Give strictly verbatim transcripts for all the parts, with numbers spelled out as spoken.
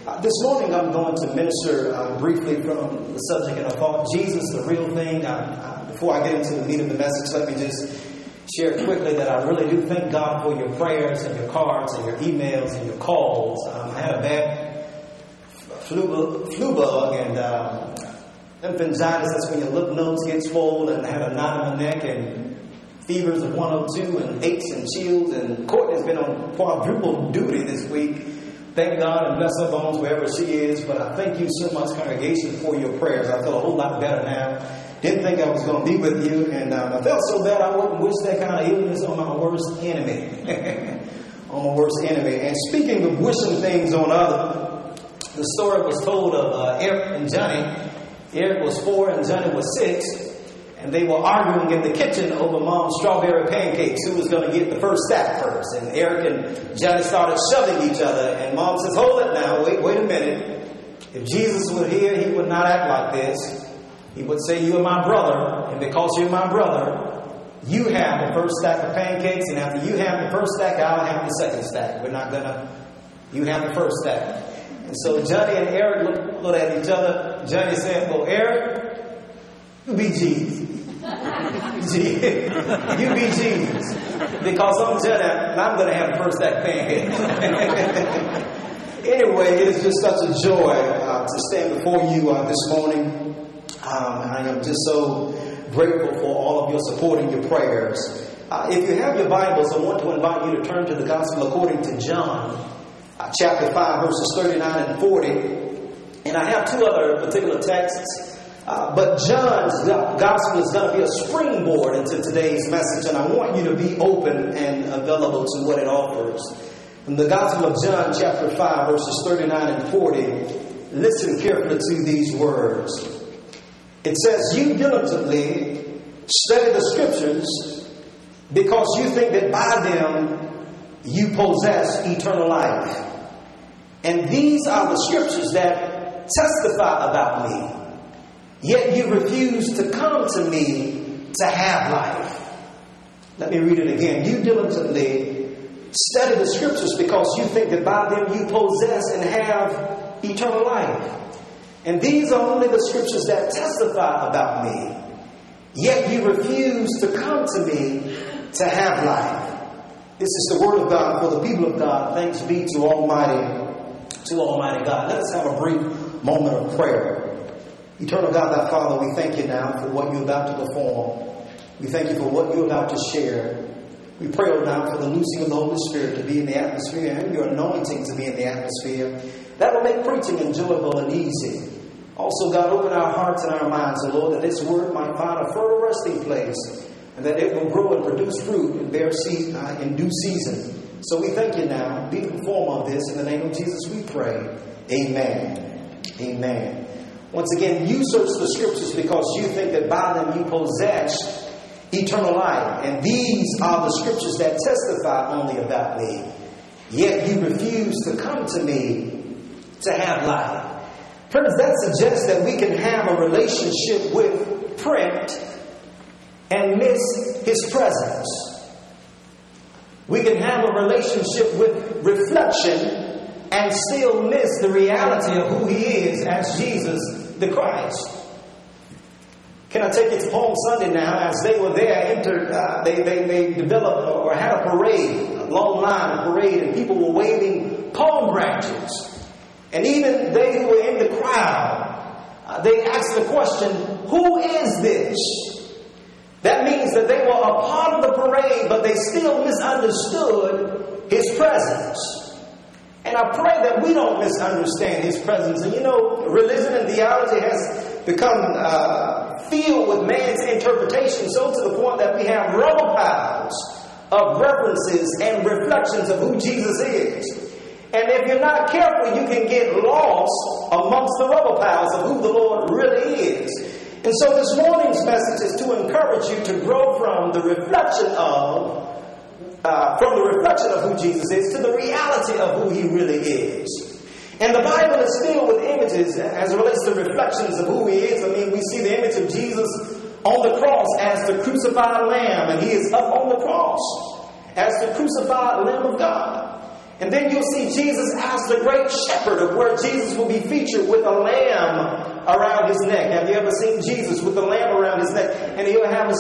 Uh, this morning I'm going to minister uh, briefly from the subject and I thought, Jesus, the real thing. I, I, before I get into the meat of the message, let me just share quickly that I really do thank God for your prayers and your cards and your emails and your calls. Um, I had a bad flu, flu bug and um, lymphangitis. That's when your lymph nodes get swollen, and I had a knot in my neck and fevers of one oh two and aches and chills. And Courtney's been on quadruple duty this week. Thank God and bless her bones wherever she is. But I thank you so much, congregation, for your prayers. I feel a whole lot better now. Didn't think I was going to be with you. And um, I felt so bad I wouldn't wish that kind of illness on my worst enemy. on my worst enemy. And speaking of wishing things on others, the story was told of uh, Eric and Johnny. Eric was four and Johnny was six. And they were arguing in the kitchen over Mom's strawberry pancakes. Who was going to get the first stack first? And Eric and Johnny started shoving each other. And Mom says, hold it now. Wait, wait a minute. If Jesus were here, he would not act like this. He would say, you are my brother. And because you're my brother, you have the first stack of pancakes. And after you have the first stack, I'll have the second stack. We're not going to, you have the first stack. And so Johnny and Eric looked, looked at each other. Johnny said, well, Eric, you be Jesus. you be Jesus. Because I'm Johnny, I'm going to have the first stack of pancakes. Anyway, it is just such a joy uh, to stand before you uh, this morning. Um, I am just so grateful for all of your support and your prayers. Uh, if you have your Bibles, I want to invite you to turn to the Gospel according to John, uh, chapter five, verses thirty-nine and forty. And I have two other particular texts. Uh, but John's gospel is going to be a springboard into today's message, and I want you to be open and available to what it offers. From the Gospel of John, chapter five, verses thirty-nine and forty, listen carefully to these words. It says, you diligently study the Scriptures because you think that by them you possess eternal life. And these are the Scriptures that testify about me. Yet you refuse to come to me to have life. Let me read it again. You diligently study the Scriptures because you think that by them you possess and have eternal life. And these are only the Scriptures that testify about me. Yet you refuse to come to me to have life. This is the Word of God for the people of God. Thanks be to Almighty, to Almighty God. Let us have a brief moment of prayer. Eternal God, thy Father, we thank you now for what you're about to perform. We thank you for what you're about to share. We pray, oh now, for the loosing of the Holy Spirit to be in the atmosphere and your anointing to be in the atmosphere. That will make preaching enjoyable and easy. Also, God, open our hearts and our minds, O Lord, that this word might find a fertile resting place and that it will grow and produce fruit and bear seed uh, in due season. So we thank you now. Be the performer of this. In the name of Jesus we pray. Amen. Amen. Once again, you search the Scriptures because you think that by them you possess eternal life. And these are the Scriptures that testify only about me. Yet you refuse to come to me to have life. Friends, that suggests that we can have a relationship with print and miss His presence. We can have a relationship with reflection and still miss the reality of who He is as Jesus the Christ. Can I take you to Palm Sunday now? As they were there, entered, uh, they, they, they developed or had a parade, a long line of parade, and people were waving palm branches. And even they who were in the crowd, uh, they asked the question, who is this? That means that they were a part of the parade, but they still misunderstood His presence. And I pray that we don't misunderstand His presence. And you know, religion and theology has become uh, filled with man's interpretation, so to the point that we have rubber piles of references and reflections of who Jesus is. And if you're not careful, you can get lost amongst the rubber piles of who the Lord really is. And so this morning's message is to encourage you to grow from the reflection of Uh, from the reflection of who Jesus is to the reality of who He really is. And the Bible is filled with images as it relates to reflections of who He is. I mean, we see the image of Jesus on the cross as the crucified Lamb, and He is up on the cross as the crucified Lamb of God. And then you'll see Jesus as the great shepherd, of where Jesus will be featured with a lamb around his neck. Have you ever seen Jesus with a lamb around his neck? And he'll have a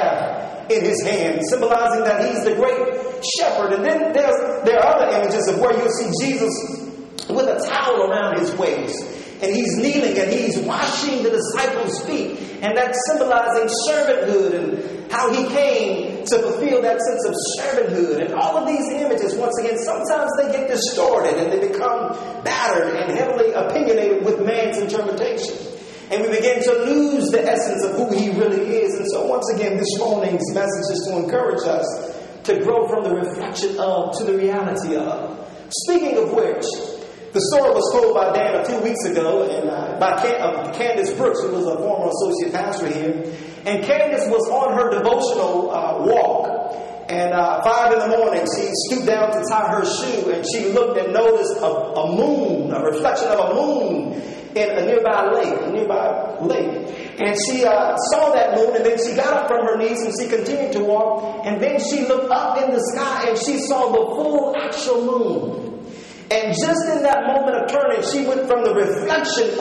staff in his hand, symbolizing that he's the great shepherd. And then there's, there are other images of where you'll see Jesus with a towel around his waist. And he's kneeling and he's washing the disciples' feet. And that's symbolizing servanthood and how he came to fulfill that sense of servanthood. And all of these images, once again, sometimes they get distorted and they become battered and heavily opinionated with man's interpretation. And we begin to lose the essence of who he really is. And so once again, this morning's message is to encourage us to grow from the reflection of to the reality of. Speaking of which, the story was told by Dan a few weeks ago, and uh, by Can- uh, Candace Brooks, who was a former associate pastor here. And Candace was on her devotional uh, walk. And uh, five in the morning, she stooped down to tie her shoe, and she looked and noticed a, a moon, a reflection of a moon in a nearby lake, a nearby lake. And she uh, saw that moon, and then she got up from her knees, and she continued to walk. And then she looked up in the sky, and she saw the full actual moon. And just in that moment of turning, she went from the reflection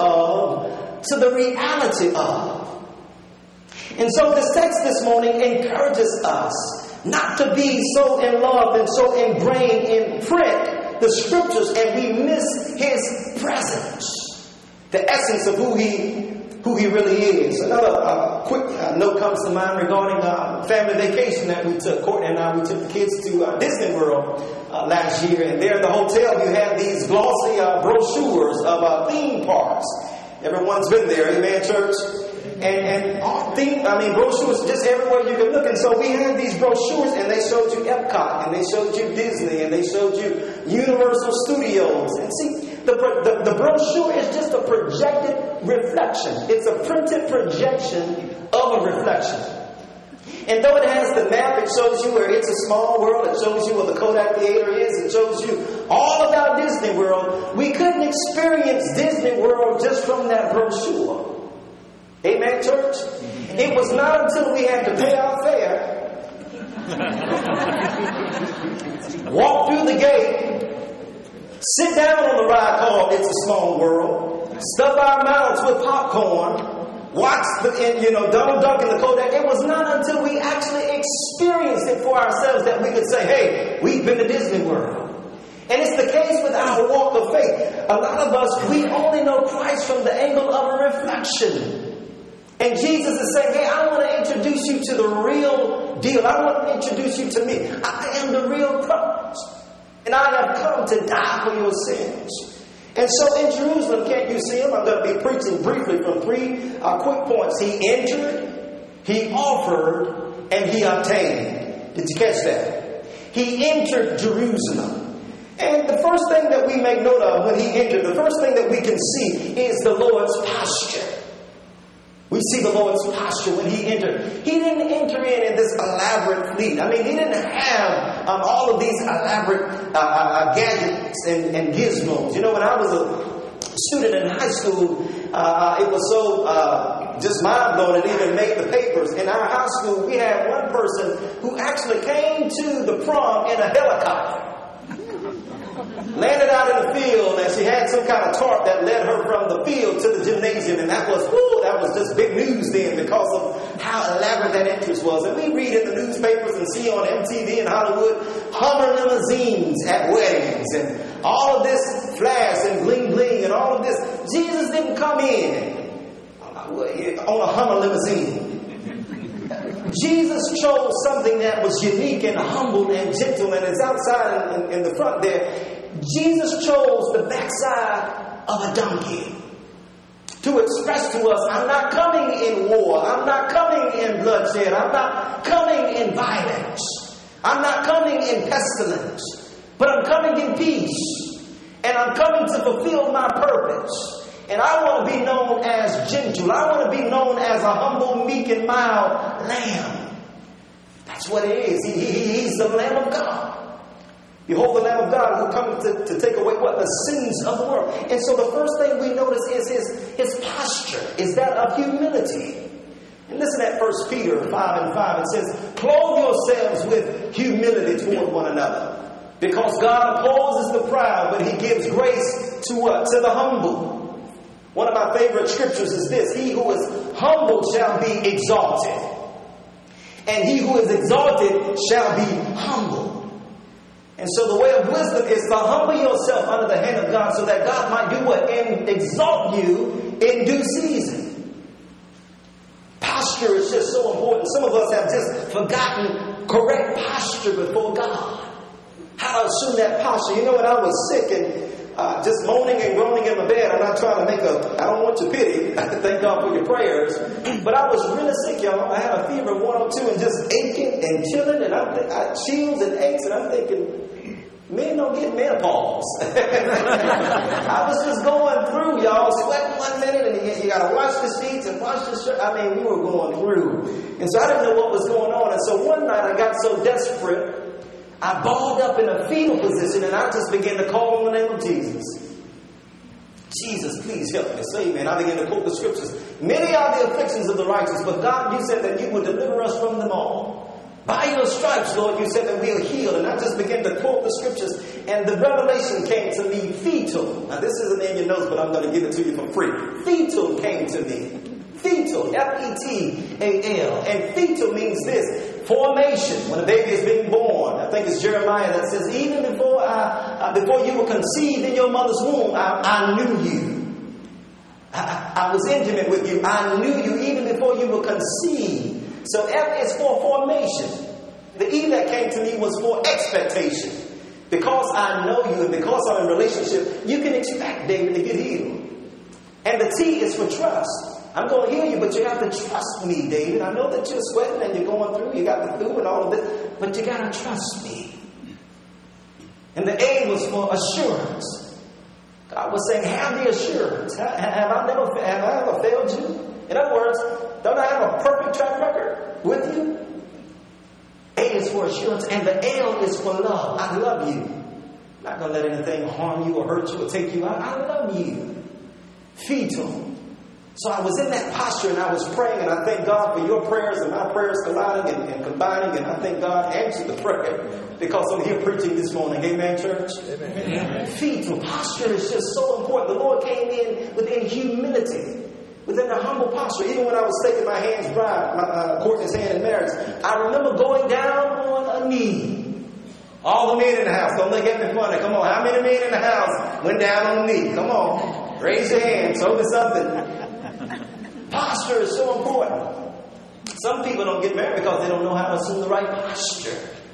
of to the reality of. And so this text this morning encourages us not to be so in love and so ingrained in print, the scriptures, and we miss his presence, the essence of who he who he really is. Another uh, quick uh, note comes to mind regarding uh, family vacation that we took. Courtney and I, we took the kids to uh, Disney World uh, last year. And there in the hotel, you have these glossy uh, brochures of uh, theme parks. Everyone's been there, amen, church? And, and all theme, I mean, brochures just everywhere you can look. And so we had these brochures, and they showed you Epcot, and they showed you Disney, and they showed you Universal Studios. And see, the, the, the brochure is just a projected reflection. It's a printed projection of a reflection. And though it has the map, it shows you where It's a Small World, it shows you where the Kodak Theater is, it shows you all about Disney World. We couldn't experience Disney World just from that brochure. Amen, church? It was not until we had to pay our fare, walk through the gate, sit down on the ride called It's a Small World, stuff our mouths with popcorn, watch the, you know, Donald Duck and the Kodak. It was not until we actually experienced it for ourselves that we could say, hey, we've been to Disney World. And it's the case with our walk of faith. A lot of us, we only know Christ from the angle of a reflection. And Jesus is saying, hey, I want to introduce you to the real deal. I want to introduce you to me. I am the real Christ. And I have come to die for your sins. And so in Jerusalem, can't you see him? I'm going to be preaching briefly from three uh, quick points. He entered, he offered, and he obtained. Did you catch that? He entered Jerusalem. And the first thing that we make note of when he entered, the first thing that we can see is the Lord's posture. We see the Lord's posture when he entered. He didn't enter in in this elaborate fleet. I mean, he didn't have um, all of these elaborate uh, uh, gadgets and, and gizmos. You know, when I was a student in high school, uh, it was so uh, just mind-blowing. It even made the papers. In our high school, we had one person who actually came to the prom in a helicopter. Landed out in the field, and she had some kind of tarp that led her from the field to the gymnasium, and that was, whoo, that was just big news then because of how elaborate that entrance was. And we read in the newspapers and see on M T V in Hollywood, Hummer limousines at weddings, and all of this flash and bling bling and all of this. Jesus didn't come in on a Hummer limousine. Jesus chose something that was unique and humble and gentle, and it's outside in, in, in the front there. Jesus chose the backside of a donkey to express to us, I'm not coming in war, I'm not coming in bloodshed, I'm not coming in violence, I'm not coming in pestilence, but I'm coming in peace, and I'm coming to fulfill my purpose. And I want to be known as gentle. I want to be known as a humble, meek, and mild lamb. That's what it is. He, he, he's the Lamb of God. Behold the Lamb of God who comes to, to take away what? The sins of the world. And so the first thing we notice is his, his posture. Is that of humility. And listen at First Peter five and five. It says, clothe yourselves with humility toward one another. Because God opposes the proud, but He gives grace to what? To the humble. One of my favorite scriptures is this: he who is humble shall be exalted, and he who is exalted shall be humble. And so the way of wisdom is to humble yourself under the hand of God so that God might do what? And exalt you in due season. Posture is just so important. Some of us have just forgotten correct posture before God. How to assume that posture. You know, when I was sick and uh, just moaning and groaning in my bed, I'm not trying to make a, I don't want your pity. Thank God for your prayers. But I was really sick, y'all. I had a fever of one oh two and just aching and chilling, and I'm th- I, chills and aches, and I'm thinking, men don't get menopause. I was just going through, y'all, sweating one minute, and you, you got to wash the sheets and wash the shirt. I mean, we were going through. And so I didn't know what was going on. And so one night I got so desperate, I balled up in a fetal position, and I just began to call on the name of Jesus. Jesus, please help me, save me. And I began to quote the scriptures. Many are the afflictions of the righteous, but God, you said that you would deliver us from them all. By your stripes, Lord, you said that we are healed. And I just began to quote the scriptures, and the revelation came to me, fetal. Now, this isn't in your notes, but I'm going to give it to you for free. Fetal came to me. Fetal, F E T A L. And fetal means this: formation. When a baby is being born, I think it's Jeremiah that says, even before I, uh, before you were conceived in your mother's womb, I, I knew you. I, I was intimate with you. I knew you even before you were conceived. So F is for formation. The E that came to me was for expectation. Because I know you and because I'm in a relationship, you can expect David to get healed. And the T is for trust. I'm going to heal you, but you have to trust me, David. I know that you're sweating and you're going through, you got the flu and all of this, but you got to trust me. And the A was for assurance. God was saying, have the assurance. Have, have, I never, have I ever failed you? In other words, don't I have a perfect track record with you? A is for assurance, and the L is for love. I love you. I'm not going to let anything harm you or hurt you or take you out. I love you. Fetal. So I was in that posture and I was praying, and I thank God for your prayers and my prayers colliding and, and combining, and I thank God answered the prayer because I'm here preaching this morning. Amen, church? Amen. Amen. Fetal posture is just so important. The Lord came in within humility, within a humble posture. Even when I was taking my hand's bride, my uh, Courtney's hand in marriage, I remember going down on a knee. All the men in the house, don't look at me funny. Come on, how many men in the house went down on a knee? Come on, raise your hand, show me something. Posture is so important. Some people don't get married because they don't know how to assume the right posture.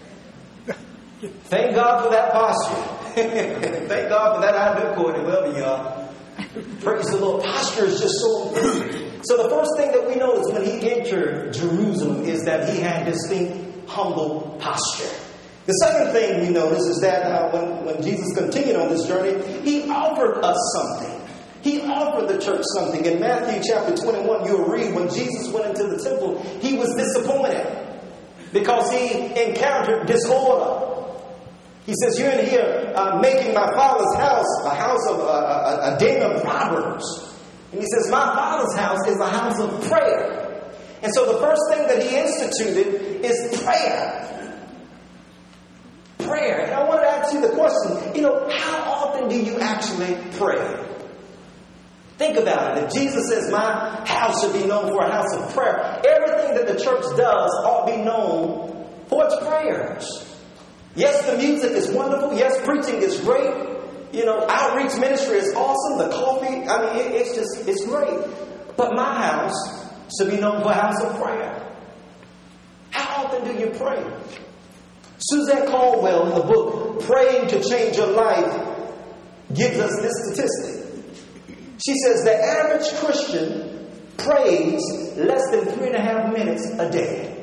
Thank God for that posture. Thank God for that idea, Courtney, wherever you are. Praise the Lord. Posture is just so important. So the first thing that we notice when he entered Jerusalem is that he had distinct, humble posture. The second thing we notice is that uh, when, when Jesus continued on this journey, he offered us something. He offered the church something. In Matthew chapter twenty-one, you'll read when Jesus went into the temple, he was disappointed because he encountered disorder. He says, you're in here uh, making my Father's house a house of uh, a, a den of robbers. And he says, my Father's house is a house of prayer. And so the first thing that he instituted is prayer. Prayer. And I want to ask you the question, you know, how often do you actually pray? Think about it. If Jesus says, my house should be known for a house of prayer, everything that the church does ought to be known for its prayers. Yes, the music is wonderful. Yes, preaching is great. You know, outreach ministry is awesome. The coffee, I mean, it, it's just, it's great. But my house should be known for a house of prayer. How often do you pray? Suzette Caldwell, in the book, Praying to Change Your Life, gives us this statistic. She says the average Christian prays less than three and a half minutes a day.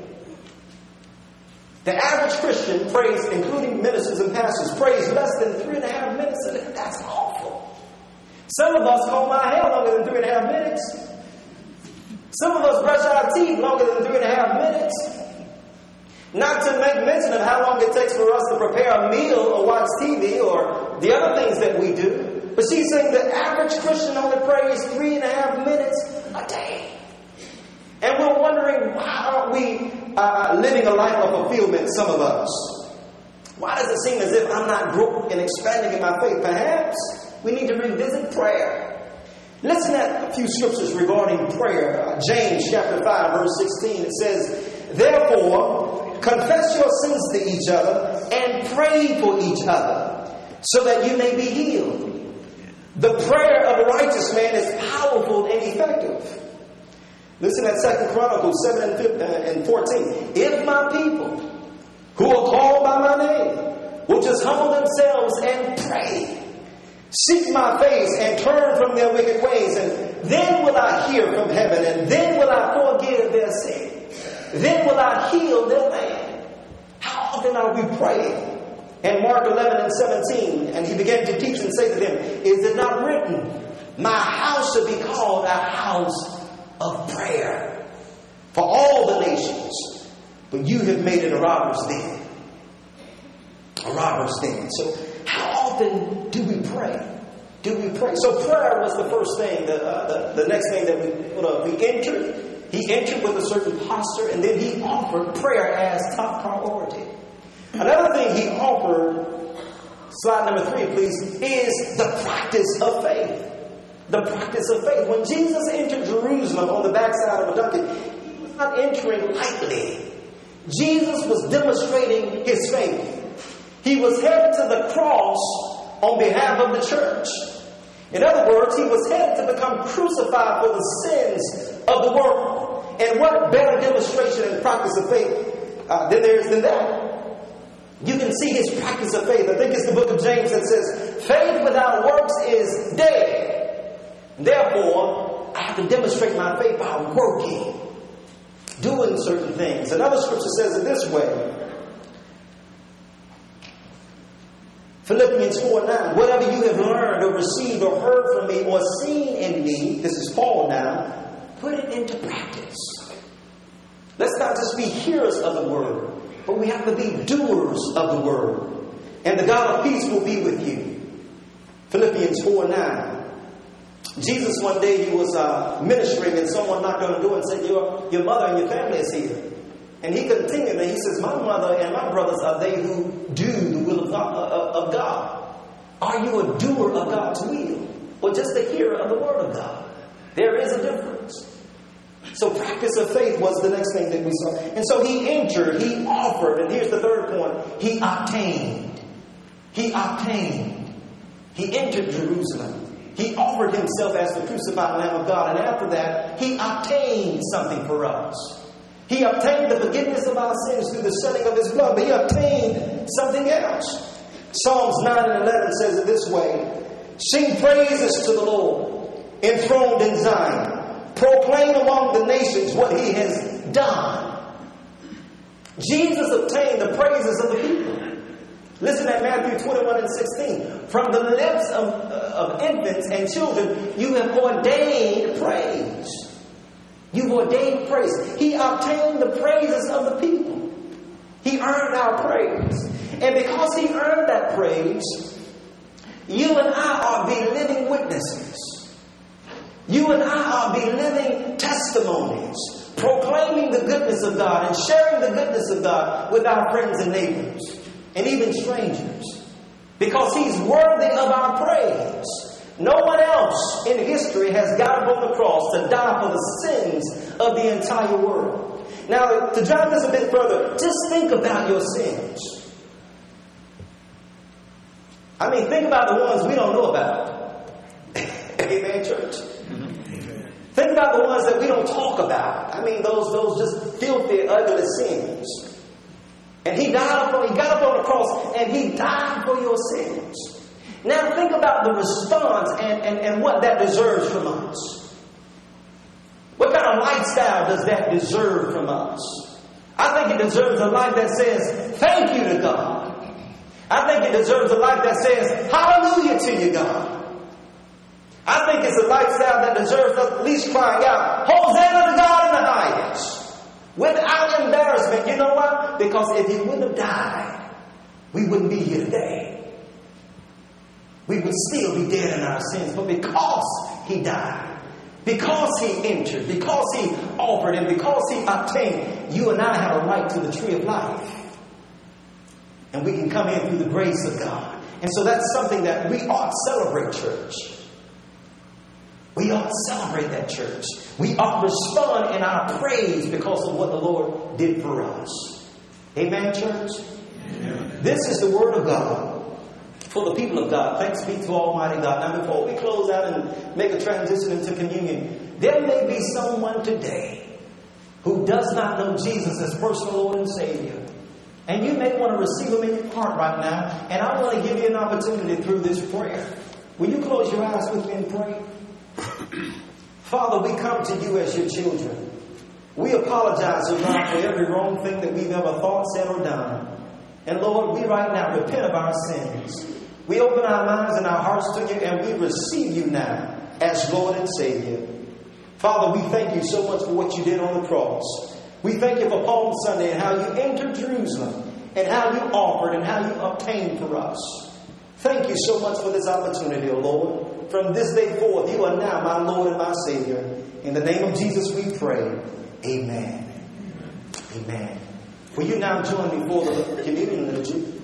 The average Christian prays, including ministers and pastors, prays less than three and a half minutes a day. That's awful. Some of us comb our hair longer than three and a half minutes. Some of us brush our teeth longer than three and a half minutes. Not to make mention of how long it takes for us to prepare a meal or watch T V or the other things that we do. But she's saying the average Christian only prays three and a half minutes a day. And we're wondering, why aren't we uh, living a life of fulfillment, some of us? Why does it seem as if I'm not growing and expanding in my faith? Perhaps we need to revisit prayer. Listen at a few scriptures regarding prayer. Uh, James chapter five, verse sixteen. It says, therefore, confess your sins to each other and pray for each other, so that you may be healed. The prayer of a righteous man is powerful and effective. Listen at Second Chronicles seven and fourteen. If my people, who are called by my name, will just humble themselves and pray, seek my face and turn from their wicked ways, and then will I hear from heaven, and then will I forgive their sin. Then will I heal their land. How often are we praying? And Mark eleven and seventeen, and he began to teach and say to them, is it not written, my house shall be called a house of prayer for all the nations, but you have made it a robber's den. A robber's den. So how often do we pray? Do we pray? So prayer was the first thing, the, uh, the, the next thing that we, you know, we entered. He entered with a certain posture, and then he offered prayer as top priority. Another thing he offered, slide number three, please, is the practice of faith. The practice of faith. When Jesus entered Jerusalem on the backside of a donkey, he was not entering lightly. Jesus was demonstrating his faith. He was headed to the cross on behalf of the church. In other words, he was headed to become crucified for the sins of the world. And what better demonstration and practice of faith uh, than there is than that? You can see his practice of faith. I think it's the book of James that says, faith without works is dead. Therefore, I have to demonstrate my faith by working, doing certain things. Another scripture says it this way. Philippians four nine, whatever you have learned or received or heard from me or seen in me, this is Paul now, put it into practice. Let's not just be hearers of the word, but we have to be doers of the word. And the God of peace will be with you. Philippians four nine. Jesus one day he was uh, ministering and someone knocked on the door and said, your, your mother and your family is here. And he continued and he says, my mother and my brothers are they who do the will of God. Uh, of God. Are you a doer of God's will? Or just a hearer of the word of God? There is a difference. So practice of faith was the next thing that we saw. And so he entered, he offered, and here's the third point, he obtained. He obtained. He entered Jerusalem. He offered himself as the crucified Lamb of God. And after that, he obtained something for us. He obtained the forgiveness of our sins through the shedding of his blood. But he obtained something else. Psalms nine and eleven says it this way. Sing praises to the Lord, enthroned in Zion. Proclaim among the nations what he has done. Jesus obtained the praises of the people. Listen at Matthew twenty-one and sixteen. From the lips of, of infants and children, you have ordained praise. You've ordained praise. He obtained the praises of the people. He earned our praise. And because he earned that praise, you and I are be living witnesses. You and I are be living testimonies, proclaiming the goodness of God and sharing the goodness of God with our friends and neighbors and even strangers. Because he's worthy of our praise. No one else in history has got upon the cross to die for the sins of the entire world. Now, to drive this a bit further, just think about your sins. I mean, think about the ones we don't know about. Amen, church. Think about the ones that we don't talk about. I mean, those those just filthy, ugly sins. And he died upon, he got up on the cross and he died for your sins. Now think about the response and, and, and what that deserves from us. What kind of lifestyle does that deserve from us? I think it deserves a life that says, thank you to God. I think it deserves a life that says, hallelujah to you, God. I think it's a lifestyle that deserves us at least crying out, Hosanna to God in the highest. Without embarrassment. You know why? Because if he wouldn't have died, we wouldn't be here today. We would still be dead in our sins. But because he died, because he entered, because he offered, and because he obtained, you and I have a right to the tree of life. And we can come in through the grace of God. And so that's something that we ought to celebrate, church. We ought to celebrate that, church. We ought to respond in our praise because of what the Lord did for us. Amen, church? Amen. This is the word of God for the people of God. Thanks be to Almighty God. Now, before we close out and make a transition into communion, there may be someone today who does not know Jesus as personal Lord and Savior. And you may want to receive Him in your heart right now. And I want to give you an opportunity through this prayer. Will you close your eyes with me and pray? Father, we come to you as your children. We apologize, O God, for every wrong thing that we've ever thought, said, or done. And Lord, we right now repent of our sins. We open our minds and our hearts to you, and we receive you now as Lord and Savior. Father, we thank you so much for what you did on the cross. We thank you for Palm Sunday and how you entered Jerusalem and how you offered and how you obtained for us. Thank you so much for this opportunity, O Lord. From this day forth, you are now my Lord and my Savior. In the name of Jesus we pray. Amen. Amen. Will you now join me for the communion liturgy?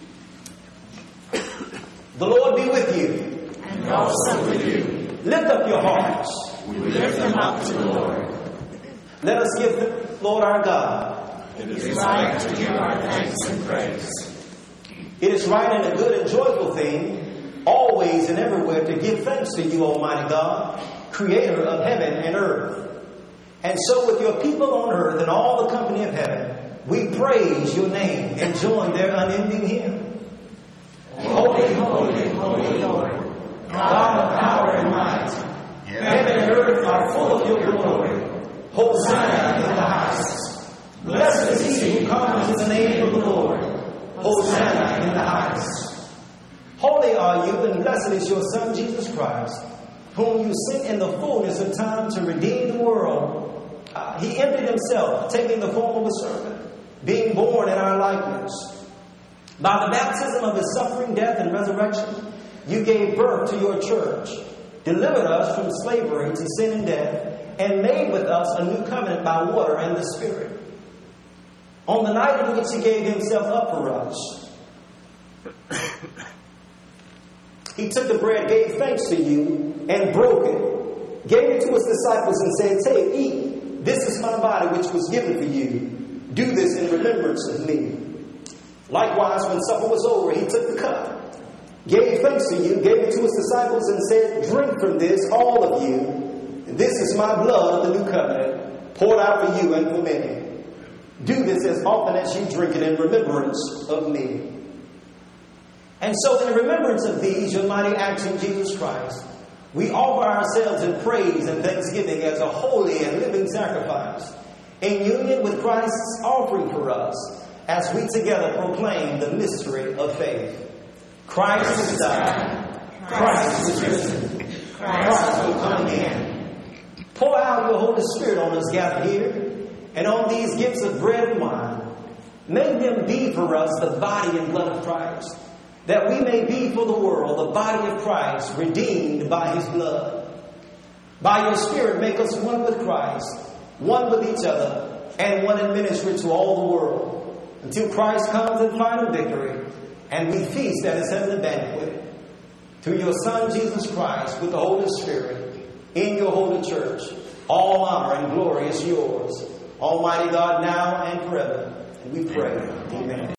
The Lord be with you. And also with you. Lift up your hearts. We lift them up to the Lord. Let us give the Lord our God. It is right to give our thanks and praise. It is right and a good and joyful thing, always and everywhere, to give thanks to you, Almighty God, Creator of heaven and earth. And so with your people on earth and all the company of heaven, we praise your name and join their unending hymn. Holy, holy, holy Lord, God of power and might, heaven and earth are full of your glory. Hosanna in the highest. Blessed is he who comes in the name of the Lord. Hosanna in the highest. Holy are you, and blessed is your Son, Jesus Christ, whom you sent in the fullness of time to redeem the world. Uh, he emptied himself, taking the form of a servant, being born in our likeness. By the baptism of his suffering, death, and resurrection, you gave birth to your church, delivered us from slavery to sin and death, and made with us a new covenant by water and the Spirit. On the night in which he gave himself up for us, he took the bread, gave thanks to you, and broke it, gave it to his disciples, and said, "Take, eat. This is my body, which was given for you. Do this in remembrance of me." Likewise, when supper was over, he took the cup, gave thanks to you, gave it to his disciples, and said, "Drink from this, all of you. This is my blood of the new covenant, poured out for you and for many. Do this as often as you drink it in remembrance of me." And so in remembrance of these, your mighty acts in Jesus Christ, we offer ourselves in praise and thanksgiving as a holy and living sacrifice, in union with Christ's offering for us, as we together proclaim the mystery of faith. Christ is died. Christ is risen. Christ will come again. Pour out your Holy Spirit on us gathered here, and on these gifts of bread and wine. Make them be for us the body and blood of Christ, that we may be for the world the body of Christ, redeemed by his blood. By your Spirit, make us one with Christ, one with each other, and one in ministry to all the world, until Christ comes in final victory, and we feast at his heavenly banquet. Through your Son, Jesus Christ, with the Holy Spirit, in your holy church, all honor and glory is yours, Almighty God, now and forever. And we pray. Amen.